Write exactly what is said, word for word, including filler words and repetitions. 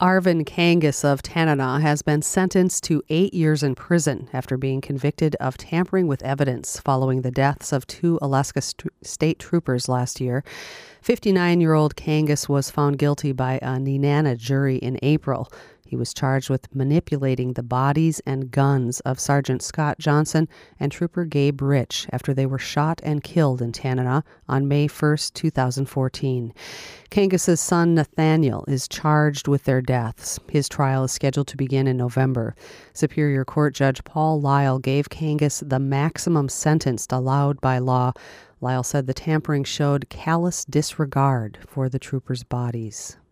Arvin Kangas of Tanana has been sentenced to eight years in prison after being convicted of tampering with evidence following the deaths of two Alaska st- state troopers last year. fifty-nine-year-old Kangas was found guilty by a Nenana jury in April. He was charged with manipulating the bodies and guns of Sergeant Scott Johnson and Trooper Gabe Rich after they were shot and killed in Tanana on May first, twenty fourteen. Kangas's son Nathaniel is charged with their deaths. His trial is scheduled to begin in November. Superior Court Judge Paul Lyle gave Kangas the maximum sentence allowed by law. Lyle said the tampering showed callous disregard for the troopers' bodies.